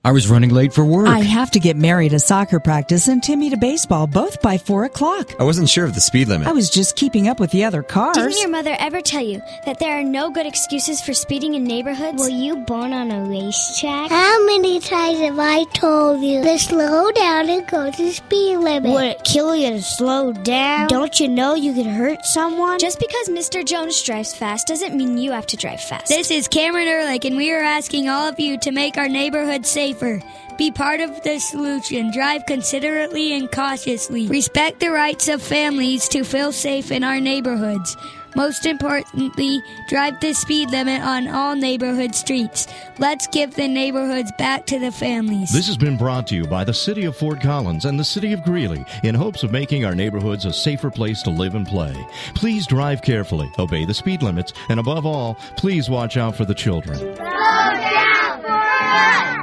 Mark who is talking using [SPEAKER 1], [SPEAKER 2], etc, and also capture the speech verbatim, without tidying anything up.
[SPEAKER 1] I was running late for work.
[SPEAKER 2] I have to get Mary to soccer practice and Timmy to baseball, both by four o'clock.
[SPEAKER 3] I wasn't sure of the speed limit.
[SPEAKER 2] I was just keeping up with the other cars.
[SPEAKER 4] Didn't your mother ever tell you that there are no good excuses for speeding in neighborhoods?
[SPEAKER 5] Were you born on a racetrack? How many times have I told you to slow down and go to the speed limit?
[SPEAKER 6] Would it kill you to slow down? Don't you know you could hurt someone?
[SPEAKER 4] Just because Mister Jones drives fast doesn't mean you have to drive fast.
[SPEAKER 7] This is Cameron Ehrlich, and we are asking all of you to make our neighborhood safer. Be part of the solution. Drive considerately and cautiously. Respect the rights of families to feel safe in our neighborhoods. Most importantly, drive the speed limit on all neighborhood streets. Let's give the neighborhoods back to the families.
[SPEAKER 8] This has been brought to you by the City of Fort Collins and the City of Greeley in hopes of making our neighborhoods a safer place to live and play. Please drive carefully, obey the speed limits, and above all, please watch out for the children.
[SPEAKER 9] Slow down for us!